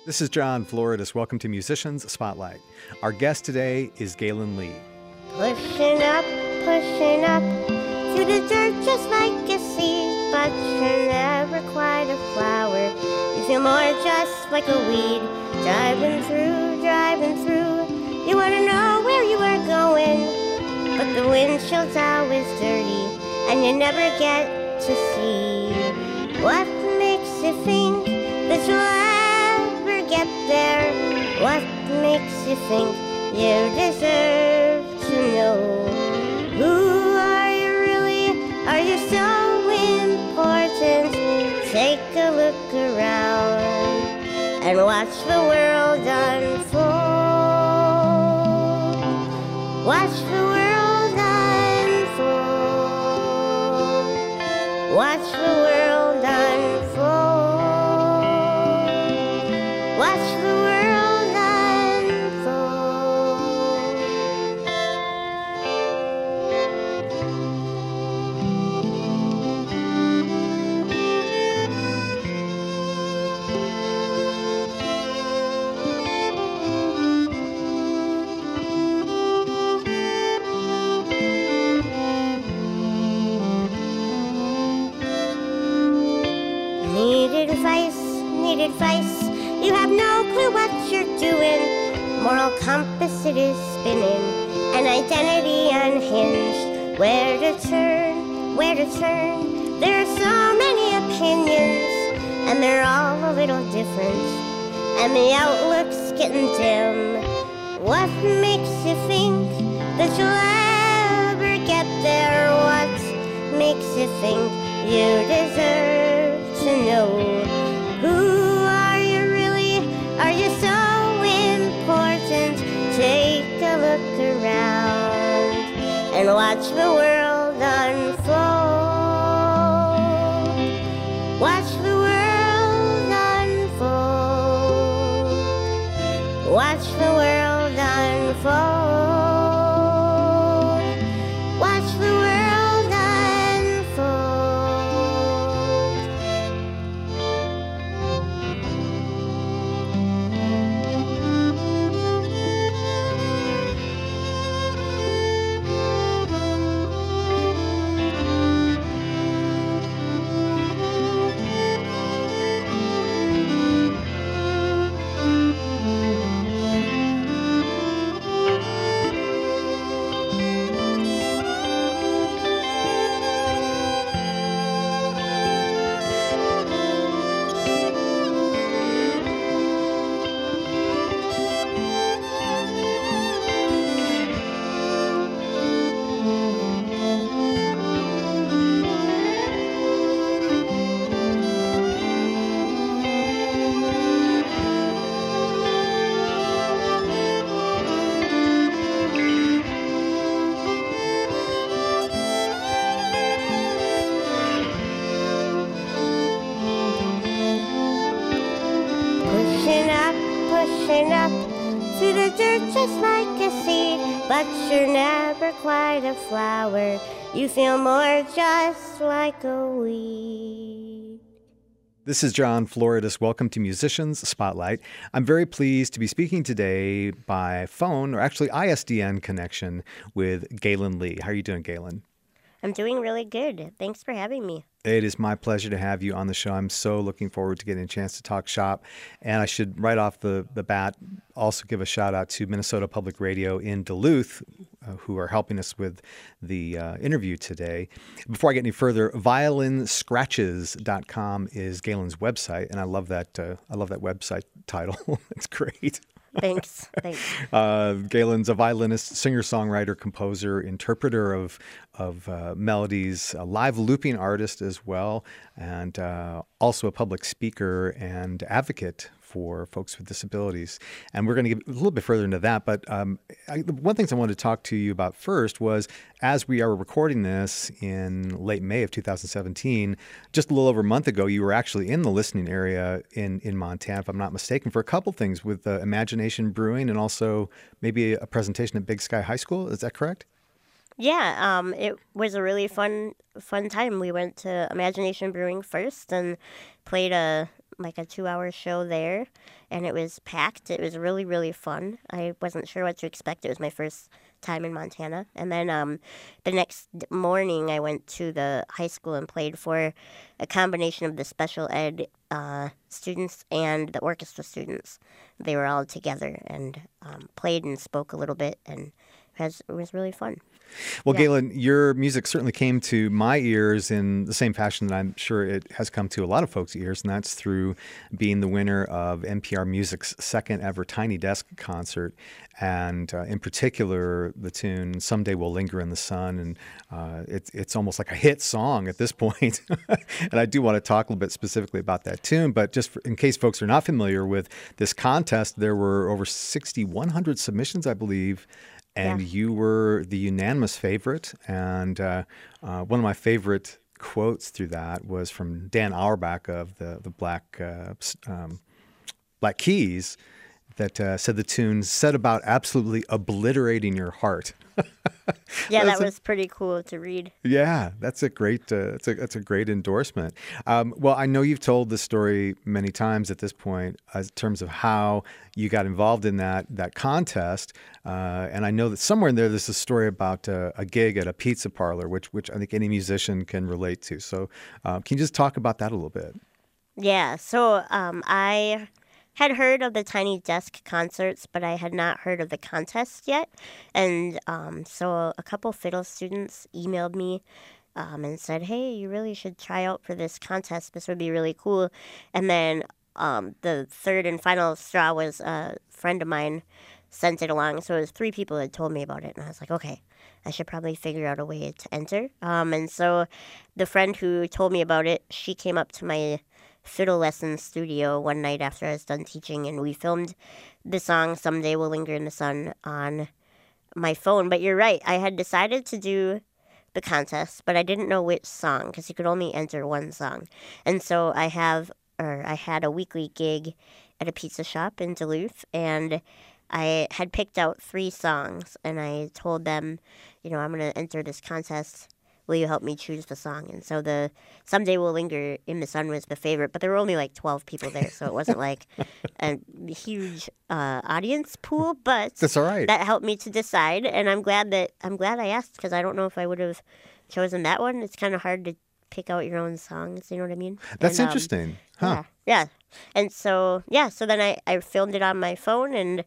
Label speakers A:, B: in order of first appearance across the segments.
A: This is John Floridis. Welcome to Musicians Spotlight. Our guest today is Galen Lee.
B: Pushing up through the dirt just like a seed, but you're never quite a flower. You feel more just like a weed, driving through. You want to know where you are going, but the windshield's always dirty, and you never get to see what makes you think that you'll ever get there. What makes you think you deserve to know? Who are you really? Are you so important? Take a look around and watch the world unfold. Watch the world unfold. Watch the world unfold. Watch the world unfold. Need advice, you have no clue what you're doing. Moral compass it is spinning, an identity unhinged. Where to turn, where to turn? There are so many opinions, and they're all a little different, and the outlook's getting dim. What makes you think that you'll ever get there? What makes you think you deserve to know? Who are you really? Are you so important? Take a look around and watch the world unfold. Watch the world unfold. Watch the world unfold. Watch the world unfold. Pushing up through the dirt just like a seed, but you're never quite a flower. You feel more just like a weed.
A: This is John Floridis. Welcome to Musicians Spotlight. I'm very pleased to be speaking today by phone, or actually ISDN connection, with Galen Lee. How are you doing, Galen?
B: I'm doing really good. Thanks for having me.
A: It is my pleasure to have you on the show. I'm so looking forward to getting a chance to talk shop. And I should, right off the bat, also give a shout out to Minnesota Public Radio in Duluth, who are helping us with the interview today. Before I get any further, violinscratches.com is Galen's website, and I love that website title. It's great.
B: Thanks.
A: Galen's a violinist, singer-songwriter, composer, interpreter of melodies, a live looping artist as well, and also a public speaker and advocate for folks with disabilities. And we're going to get a little bit further into that. But one thing I wanted to talk to you about first was, as we are recording this in late May of 2017, just a little over a month ago, you were actually in the listening area in Montana, if I'm not mistaken, for a couple things with Imagination Brewing and also maybe a presentation at Big Sky High School. Is that correct?
B: Yeah, it was a really fun time. We went to Imagination Brewing first and played a like a 2-hour show there, and it was packed. It was really, really fun. I wasn't sure what to expect. It was my first time in Montana. And then the next morning, I went to the high school and played for a combination of the special ed students and the orchestra students. They were all together and played and spoke a little bit, and it was really fun.
A: Well,
B: Yeah.
A: Galen, your music certainly came to my ears in the same fashion that I'm sure it has come to a lot of folks' ears, and that's through being the winner of NPR Music's second ever Tiny Desk concert, and in particular, the tune "Someday We'll Linger in the Sun," and it's almost like a hit song at this point. And I do want to talk a little bit specifically about that tune, but just in case folks are not familiar with this contest, there were over 6,100 submissions, I believe. And
B: Yeah.
A: you were the unanimous favorite. And one of my favorite quotes through that was from Dan Auerbach of the Black Keys that said the tune set about absolutely obliterating your heart.
B: Yeah,
A: That's
B: that was pretty cool to read.
A: Yeah, that's a great that's a great endorsement. Well, I know you've told this story many times at this point, in terms of how you got involved in that contest, and I know that somewhere in there's a story about a gig at a pizza parlor, which I think any musician can relate to. So, can you just talk about that a little bit?
B: Yeah, so I had heard of the Tiny Desk concerts, but I had not heard of the contest yet. And so a couple fiddle students emailed me and said, hey, you really should try out for this contest. This would be really cool. And then the third and final straw was a friend of mine sent it along. So it was 3 people that told me about it. And I was like, okay, I should probably figure out a way to enter. And so the friend who told me about it, she came up to my fiddle lesson studio one night after I was done teaching, and we filmed the song Someday We'll Linger in the Sun on my phone. But you're right, I had decided to do the contest, but I didn't know which song because you could only enter one song. And so I had a weekly gig at a pizza shop in Duluth, and I had picked out 3 songs, and I told them, I'm going to enter this contest. Will you help me choose the song? And so the Someday We'll Linger in the Sun was the favorite, but there were only like 12 people there, so it wasn't like a huge audience pool, but
A: That's all right.
B: that helped me to decide, and I'm glad I asked, because I don't know if I would have chosen that one. It's kind of hard to pick out your own songs, you know what I mean?
A: That's
B: And,
A: interesting, huh?
B: Yeah. And so then I filmed it on my phone and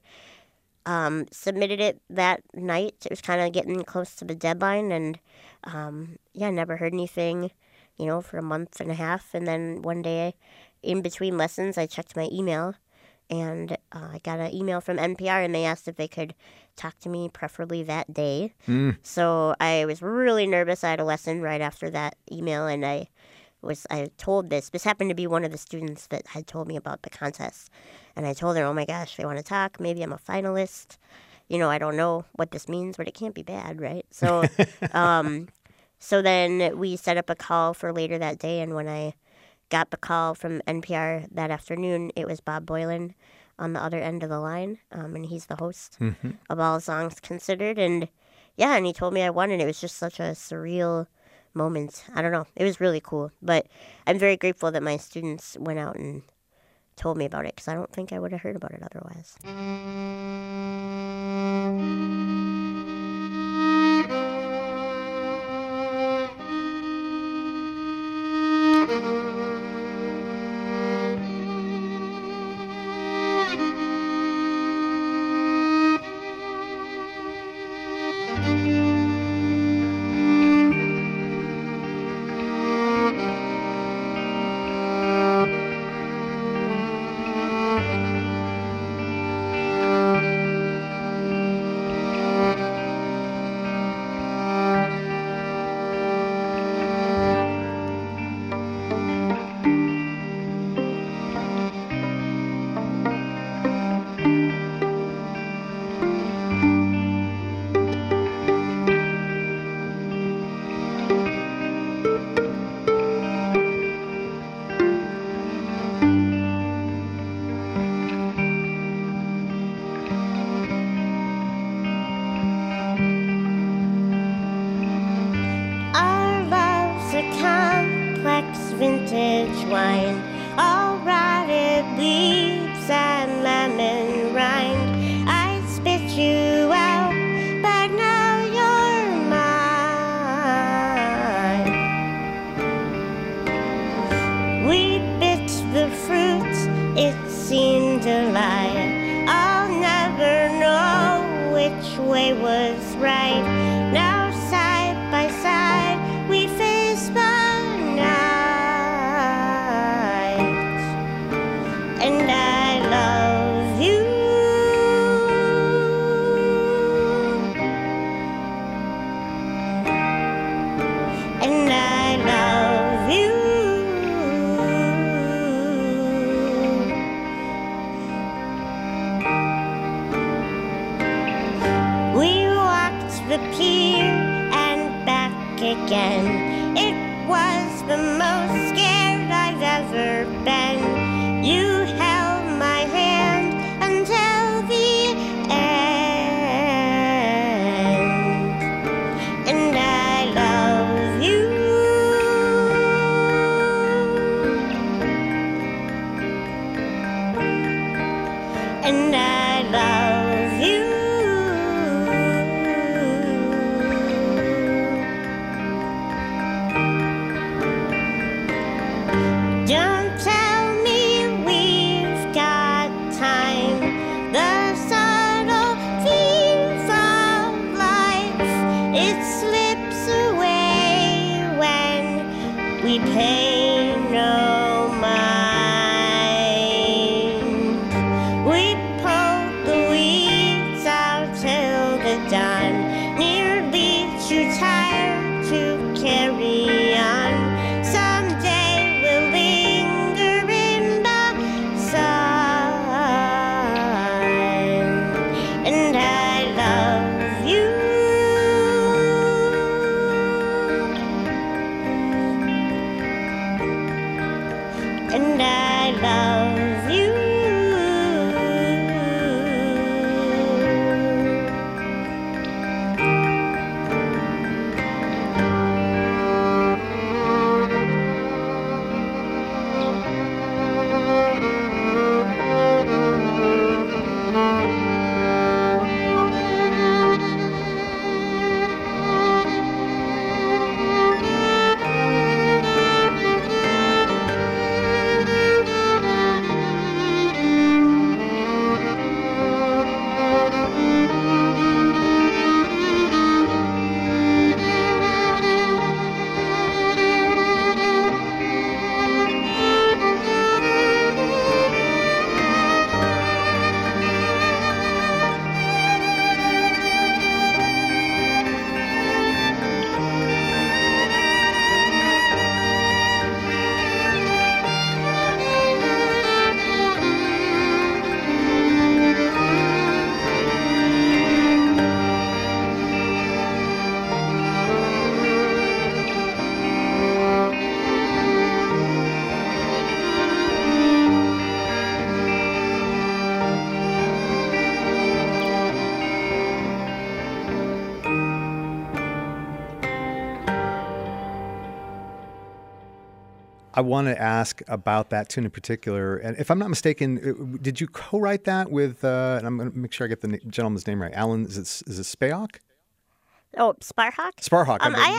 B: submitted it that night. It was kind of getting close to the deadline, and never heard anything, for a month and a half. And then one day in between lessons, I checked my email, and I got an email from NPR, and they asked if they could talk to me, preferably that day. So I was really nervous. I had a lesson right after that email, and I told this happened to be one of the students that had told me about the contest. And I told her, oh my gosh, they want to talk. Maybe I'm a finalist. I don't know what this means, but it can't be bad, right? So, so then we set up a call for later that day. And when I got the call from NPR that afternoon, it was Bob Boylan on the other end of the line. And he's the host of All Songs Considered. And and he told me I won, and it was just such a surreal moment. I don't know. It was really cool. But I'm very grateful that my students went out and told me about it, because I don't think I would have heard about it otherwise. Our love's a complex vintage wine, all right We bit the fruit, it seemed a lie. I'll never know which way was right. Now side by side we face the night, and I love you, and I love you. We walked the pier and back again. It was the most scared I've ever been. You held my hand until the end, and I love you, and I love you. Don't tell me we've got time. The subtleties of life, it slips away when we pay no mind. We pulled the weeds out till the dawn, nearly too tired to carry on. Someday we'll linger in the sun, and I love you, and I love you.
A: I want to ask about that tune in particular. And if I'm not mistaken, did you co-write that with, and I'm going to make sure I get the gentleman's name right, Alan, is it Spayhawk?
B: Oh, Sparhawk?
A: Sparhawk.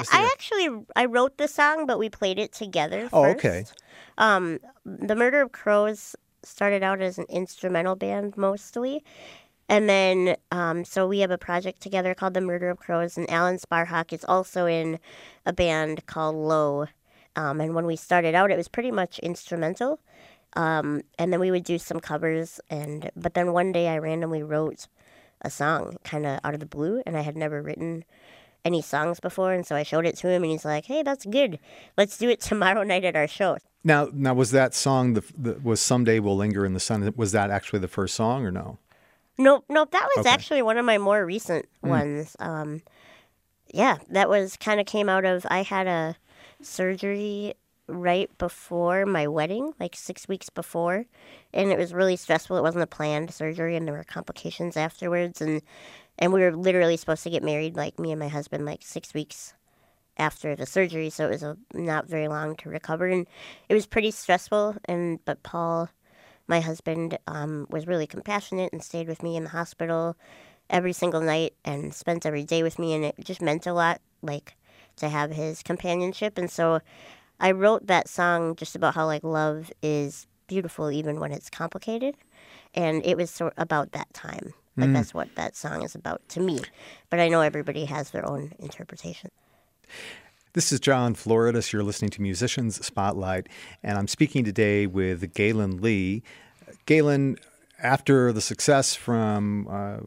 B: I wrote the song, but we played it together first.
A: Oh, okay.
B: The Murder of Crows started out as an instrumental band mostly. And then, so we have a project together called The Murder of Crows, and Alan Sparhawk is also in a band called Low. And when we started out, it was pretty much instrumental. And then we would do some covers. But then one day I randomly wrote a song kind of out of the blue, and I had never written any songs before. And so I showed it to him, and he's like, hey, that's good. Let's do it tomorrow night at our show.
A: Now was that song, was Someday We'll Linger in the Sun, was that actually the first song or no?
B: Nope. That was actually one of my more recent ones. Yeah, that was kind of came out of, I had a surgery right before my wedding, like 6 weeks before, and it was really stressful. It wasn't a planned surgery, and there were complications afterwards, and we were literally supposed to get married, like me and my husband, like 6 weeks after the surgery, so it was not very long to recover, and it was pretty stressful. But Paul, my husband, was really compassionate and stayed with me in the hospital every single night and spent every day with me, and it just meant a lot, like, to have his companionship. And so I wrote that song just about how like love is beautiful even when it's complicated, and it was sort about that time. Like that's what that song is about to me. But I know everybody has their own interpretation.
A: This is John Floridis. You're listening to Musicians Spotlight, and I'm speaking today with Galen Lee. Galen, after the success from,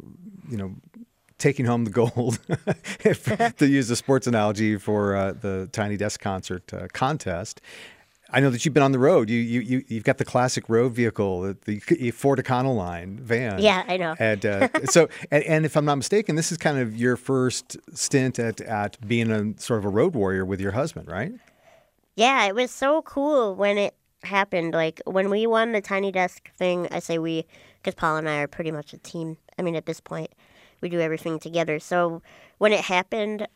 A: taking home the gold, to use a sports analogy for the Tiny Desk Concert contest, I know that you've been on the road. You've got the classic road vehicle, the Ford Econoline van.
B: Yeah, I know.
A: And and if I'm not mistaken, this is kind of your first stint at being a sort of a road warrior with your husband, right?
B: Yeah, it was so cool when it happened. Like when we won the Tiny Desk thing, I say we, because Paul and I are pretty much a team. I mean, at this point, we do everything together. So when it happened,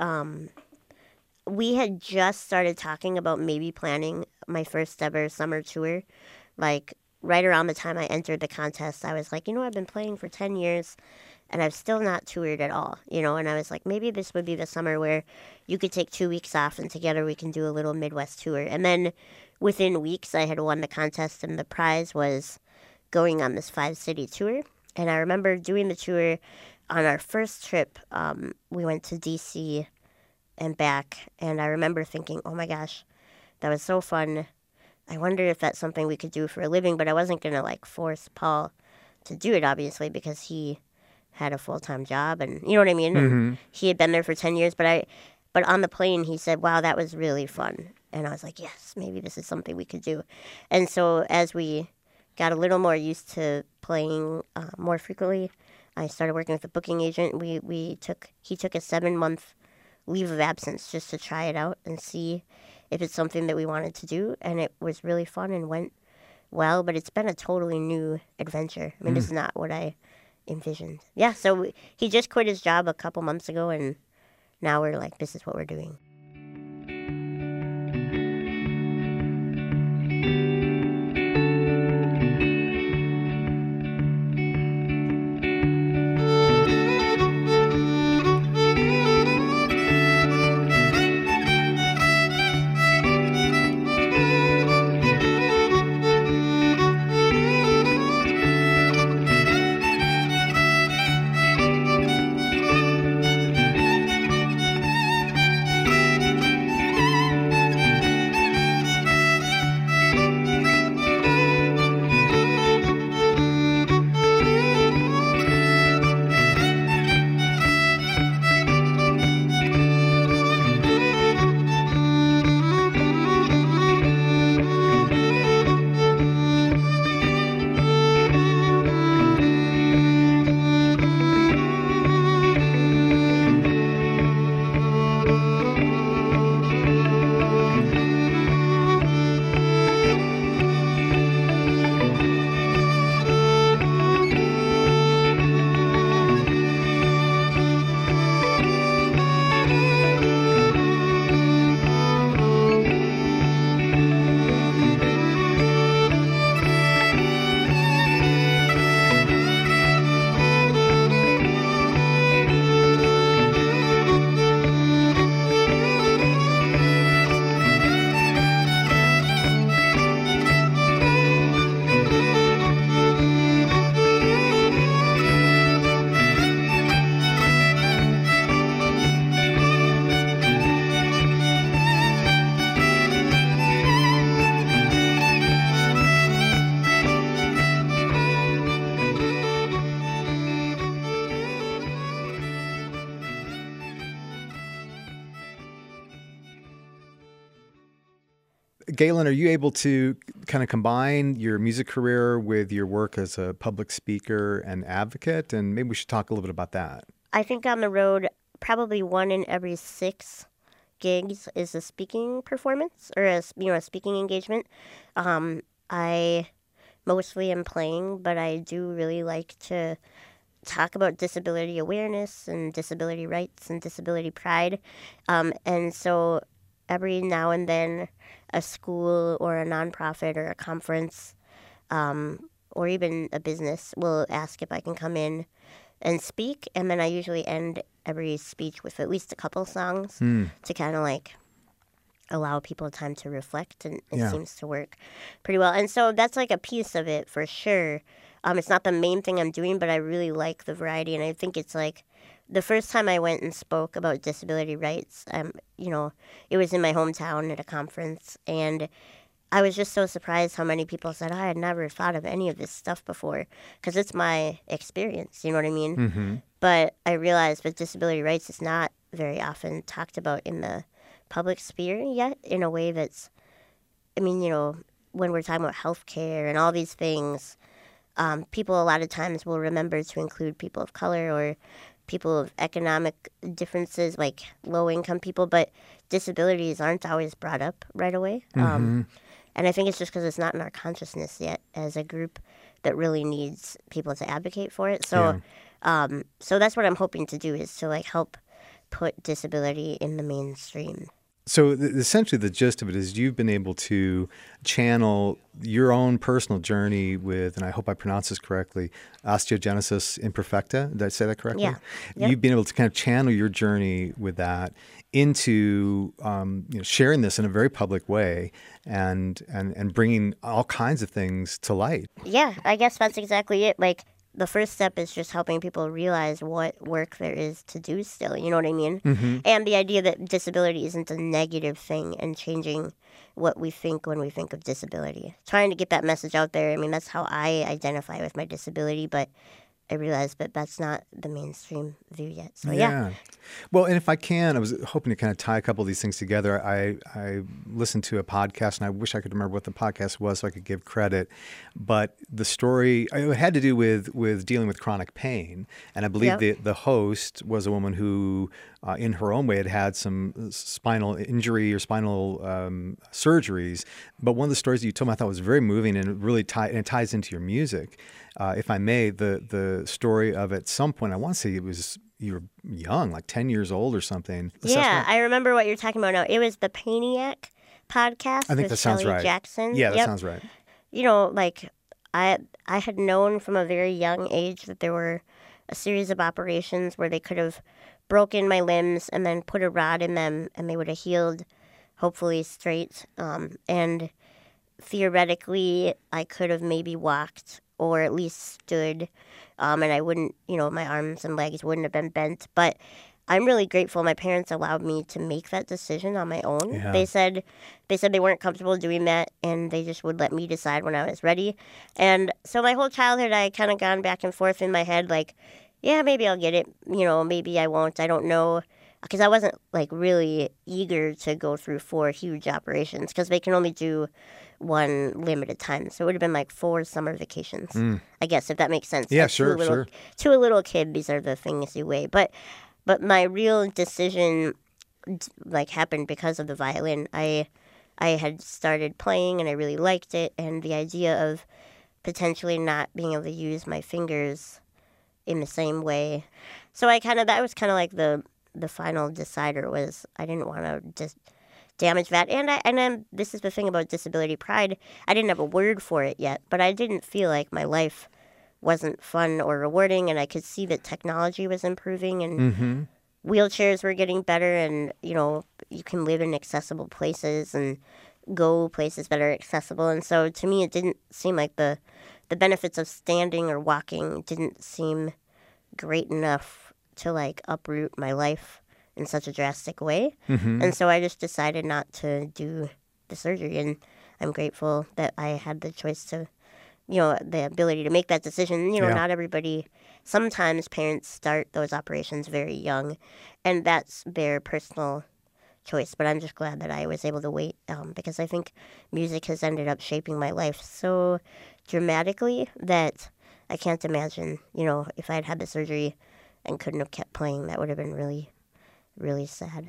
B: we had just started talking about maybe planning my first ever summer tour. Like right around the time I entered the contest, I was like, I've been playing for 10 years and I've still not toured at all, and I was like, maybe this would be the summer where you could take 2 weeks off and together we can do a little Midwest tour. And then within weeks, I had won the contest and the prize was going on this 5-city tour. And I remember doing the tour on our first trip. We went to D.C. and back, and I remember thinking, oh my gosh, that was so fun. I wondered if that's something we could do for a living, but I wasn't going to like force Paul to do it, obviously, because he had a full-time job, and you know what I mean? And he had been there for 10 years, but on the plane, he said, wow, that was really fun. And I was like, yes, maybe this is something we could do. And so as we got a little more used to playing more frequently, I started working with a booking agent. He took a 7-month leave of absence just to try it out and see if it's something that we wanted to do. And it was really fun and went well, but it's been a totally new adventure. I mean, this is not what I envisioned. Yeah, so he just quit his job a couple months ago, and now we're like, this is what we're doing.
A: Galen, are you able to kind of combine your music career with your work as a public speaker and advocate? And maybe we should talk a little bit about that.
B: I think on the road, probably 1 in every 6 gigs is a speaking performance or a speaking engagement. I mostly am playing, but I do really like to talk about disability awareness and disability rights and disability pride. And so every now and then a school or a nonprofit or a conference or even a business will ask if I can come in and speak. And then I usually end every speech with at least a couple songs to kind of like allow people time to reflect, and it
A: Yeah.
B: seems to work pretty well. And so that's like a piece of it for sure. It's not the main thing I'm doing, but I really like the variety, and I think it's like the first time I went and spoke about disability rights, it was in my hometown at a conference, and I was just so surprised how many people said, I had never thought of any of this stuff before, because it's my experience, you know what I mean?
A: Mm-hmm.
B: But I realized that disability rights is not very often talked about in the public sphere yet in a way that's, when we're talking about healthcare and all these things, people a lot of times will remember to include people of color or people of economic differences, like low-income people, but disabilities aren't always brought up right away.
A: Mm-hmm.
B: And I think it's just because it's not in our consciousness yet as a group that really needs people to advocate for it. So, so that's what I'm hoping to do, is to like help put disability in the mainstream.
A: So essentially the gist of it is you've been able to channel your own personal journey with, and I hope I pronounce this correctly, osteogenesis imperfecta. Did I say that correctly?
B: Yeah. Yep.
A: You've been able to kind of channel your journey with that into sharing this in a very public way and bringing all kinds of things to light.
B: Yeah, I guess that's exactly it. Like, the first step is just helping people realize what work there is to do still, you know what I mean?
A: Mm-hmm.
B: And the idea that disability isn't a negative thing, and changing what we think when we think of disability. Trying to get that message out there. I mean, that's how I identify with my disability, but I realize that that's not the mainstream view yet. So, yeah.
A: Well, and if I can, I was hoping to kind of tie a couple of these things together. I listened to a podcast, and I wish I could remember what the podcast was so I could give credit. But the story, it had to do with dealing with chronic pain. And I believe the host was a woman who, in her own way, had some spinal injury or spinal surgeries. But one of the stories that you told me I thought was very moving, and it really ties into your music. If I may, the story of at some point, I want to say you were young, like 10 years old or something.
B: Yeah, I remember what you're talking about now. It was the Painiac podcast.
A: I think
B: with
A: that sounds
B: Shelley
A: right.
B: Jackson.
A: Yeah, that sounds right.
B: Like I had known from a very young age that there were a series of operations where they could have broken my limbs and then put a rod in them, and they would have healed, hopefully straight. And theoretically, I could have maybe walked or at least stood, and I wouldn't, my arms and legs wouldn't have been bent. But I'm really grateful my parents allowed me to make that decision on my own.
A: Yeah.
B: They said they weren't comfortable doing that, and they just would let me decide when I was ready. And so my whole childhood, I kind of gone back and forth in my head, like, yeah, maybe I'll get it, maybe I won't, I don't know. Because I wasn't, like, really eager to go through 4 huge operations, because they can only do one limb at a time. So it would have been like 4 summer vacations, I guess, if that makes sense.
A: Yeah,
B: like
A: sure.
B: To a little kid, these are the things you weigh. But my real decision, like, happened because of the violin. I had started playing, and I really liked it, and the idea of potentially not being able to use my fingers in the same way. So that was kind of like the final decider. Was I didn't want to just damage that. And then this is the thing about disability pride. I didn't have a word for it yet, but I didn't feel like my life wasn't fun or rewarding, and I could see that technology was improving, and wheelchairs were getting better, and you can live in accessible places and go places that are accessible. And so to me, it didn't seem like the benefits of standing or walking didn't seem great enough to, like, uproot my life in such a drastic way. And so I just decided not to do the surgery, and I'm grateful that I had the choice to, the ability to make that decision. Not everybody, sometimes parents start those operations very young, and that's their personal choice. But I'm just glad that I was able to wait, because I think music has ended up shaping my life so dramatically that I can't imagine, if I had had the surgery and couldn't have kept playing, that would have been really, really sad.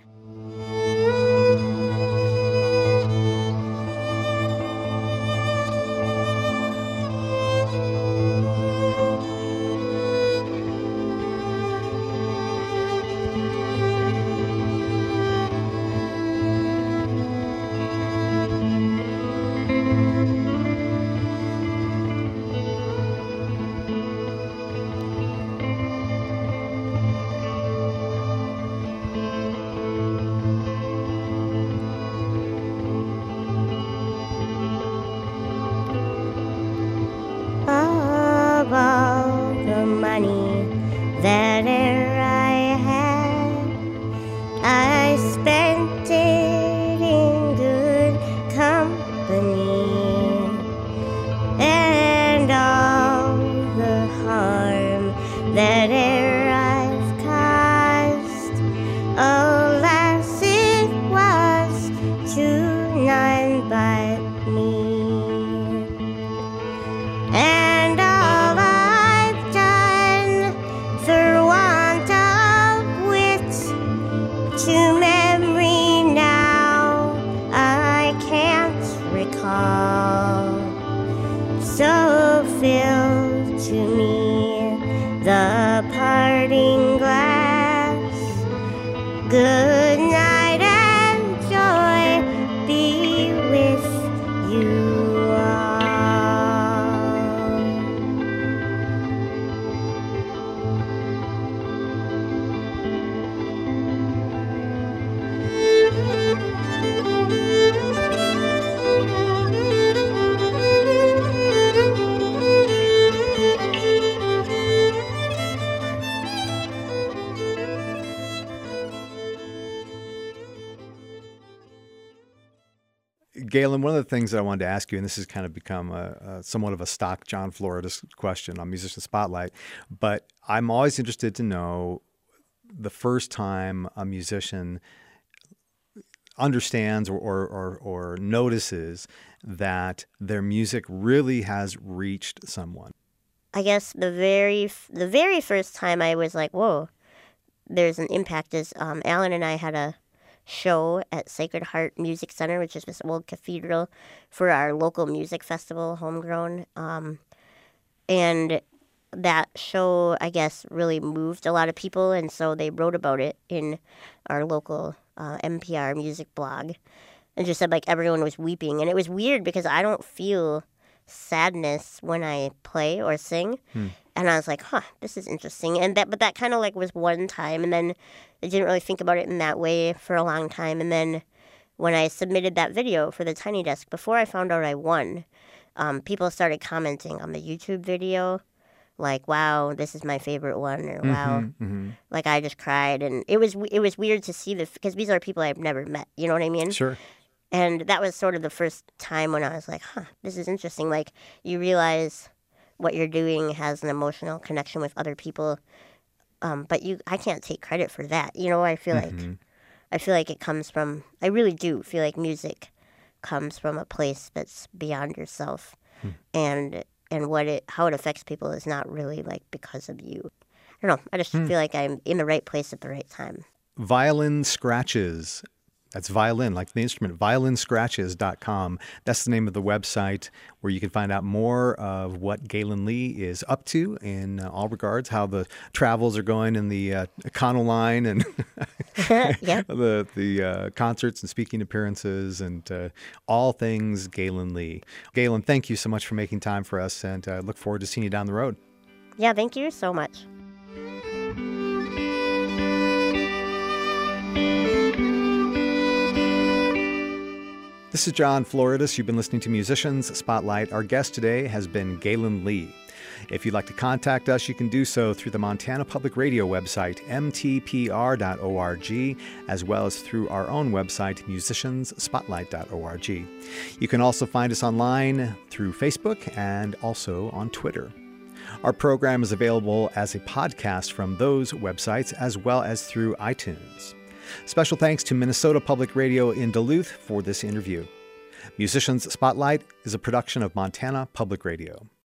B: fulfill to me the parting glass. Good night and joy be with you all.
A: Galen, one of the things that I wanted to ask you, and this has kind of become a somewhat of a stock John Floridis question on Musician Spotlight, but I'm always interested to know the first time a musician understands or notices that their music really has reached someone.
B: I guess the very first time I was like, whoa, there's an impact is Alan and I had a show at Sacred Heart Music Center, which is this old cathedral, for our local music festival, Homegrown. And that show, I guess, really moved a lot of people, and so they wrote about it in our local NPR music blog, and just said like everyone was weeping. And it was weird because I don't feel sadness when I play or sing. And I was like, huh, this is interesting. But that kind of like was one time, and then I didn't really think about it in that way for a long time. And then when I submitted that video for the Tiny Desk, before I found out I won, people started commenting on the YouTube video, like, wow, this is my favorite one, or wow, like I just cried. And it was weird to see this, because these are people I've never met, you know what I mean?
A: Sure.
B: And that was sort of the first time when I was like, huh, this is interesting. Like, you realize what you're doing has an emotional connection with other people, but I can't take credit for that. You know, I feel like it comes from, I really do feel like music comes from a place that's beyond yourself, and how it affects people is not really like because of you. I don't know. I just feel like I'm in the right place at the right time.
A: Violin Scratches. That's violin, like the instrument, violinscratches.com. That's the name of the website where you can find out more of what Galen Lee is up to in all regards, how the travels are going in the Econoline and the concerts and speaking appearances and all things Galen Lee. Galen, thank you so much for making time for us, and I look forward to seeing you down the road.
B: Yeah, thank you so much.
A: This is John Floridis. You've been listening to Musicians Spotlight. Our guest today has been Galen Lee. If you'd like to contact us, you can do so through the Montana Public Radio website, mtpr.org, as well as through our own website, musiciansspotlight.org. You can also find us online through Facebook and also on Twitter. Our program is available as a podcast from those websites as well as through iTunes. Special thanks to Minnesota Public Radio in Duluth for this interview. Musicians Spotlight is a production of Montana Public Radio.